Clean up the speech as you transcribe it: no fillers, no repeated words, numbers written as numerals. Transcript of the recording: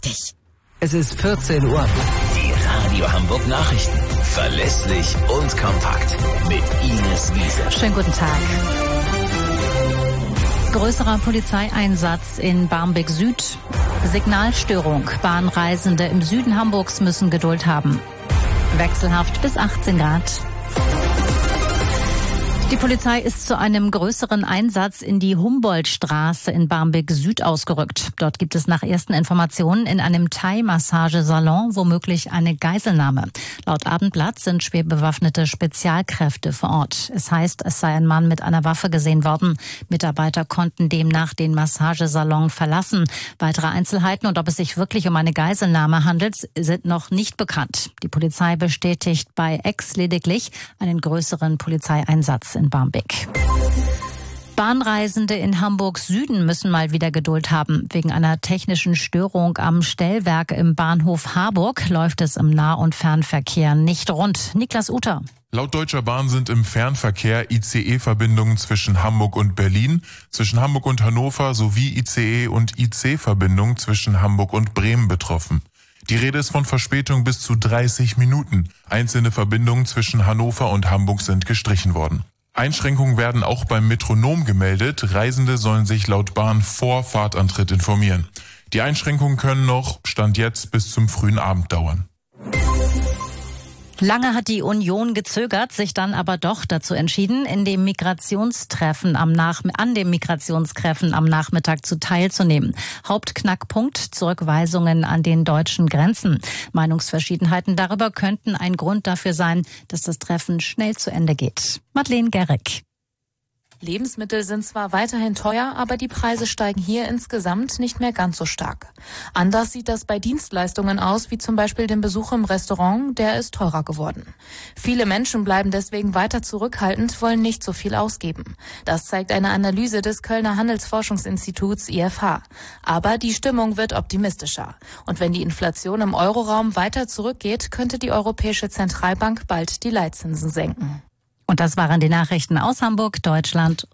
richtig. Es ist 14 Uhr. Die Radio Hamburg Nachrichten. Verlässlich und kompakt. Mit Ines Wiese. Schönen guten Tag. Größerer Polizeieinsatz in Barmbek Süd. Signalstörung. Bahnreisende im Süden Hamburgs müssen Geduld haben. Wechselhaft bis 18 Grad. Die Polizei ist zu einem größeren Einsatz in die Humboldtstraße in Barmbek Süd ausgerückt. Dort gibt es nach ersten Informationen in einem Thai-Massagesalon womöglich eine Geiselnahme. Laut Abendblatt sind schwer bewaffnete Spezialkräfte vor Ort. Es heißt, es sei ein Mann mit einer Waffe gesehen worden. Mitarbeiter konnten demnach den Massagesalon verlassen. Weitere Einzelheiten und ob es sich wirklich um eine Geiselnahme handelt, sind noch nicht bekannt. Die Polizei bestätigt bei X lediglich einen größeren Polizeieinsatz in Barmbek. Bahnreisende in Hamburgs Süden müssen mal wieder Geduld haben. Wegen einer technischen Störung am Stellwerk im Bahnhof Harburg läuft es im Nah- und Fernverkehr nicht rund. Niklas Uter. Laut Deutscher Bahn sind im Fernverkehr ICE-Verbindungen zwischen Hamburg und Berlin, zwischen Hamburg und Hannover sowie ICE- und IC-Verbindungen zwischen Hamburg und Bremen betroffen. Die Rede ist von Verspätung bis zu 30 Minuten. Einzelne Verbindungen zwischen Hannover und Hamburg sind gestrichen worden. Einschränkungen werden auch beim Metronom gemeldet. Reisende sollen sich laut Bahn vor Fahrtantritt informieren. Die Einschränkungen können noch, Stand jetzt, bis zum frühen Abend dauern. Lange hat die Union gezögert, sich dann aber doch dazu entschieden, an dem Migrationstreffen am Nachmittag teilzunehmen. Hauptknackpunkt: Zurückweisungen an den deutschen Grenzen. Meinungsverschiedenheiten darüber könnten ein Grund dafür sein, dass das Treffen schnell zu Ende geht. Madeleine Gerrick. Lebensmittel sind zwar weiterhin teuer, aber die Preise steigen hier insgesamt nicht mehr ganz so stark. Anders sieht das bei Dienstleistungen aus, wie zum Beispiel dem Besuch im Restaurant, der ist teurer geworden. Viele Menschen bleiben deswegen weiter zurückhaltend, wollen nicht so viel ausgeben. Das zeigt eine Analyse des Kölner Handelsforschungsinstituts IFH. Aber die Stimmung wird optimistischer. Und wenn die Inflation im Euroraum weiter zurückgeht, könnte die Europäische Zentralbank bald die Leitzinsen senken. Und das waren die Nachrichten aus Hamburg, Deutschland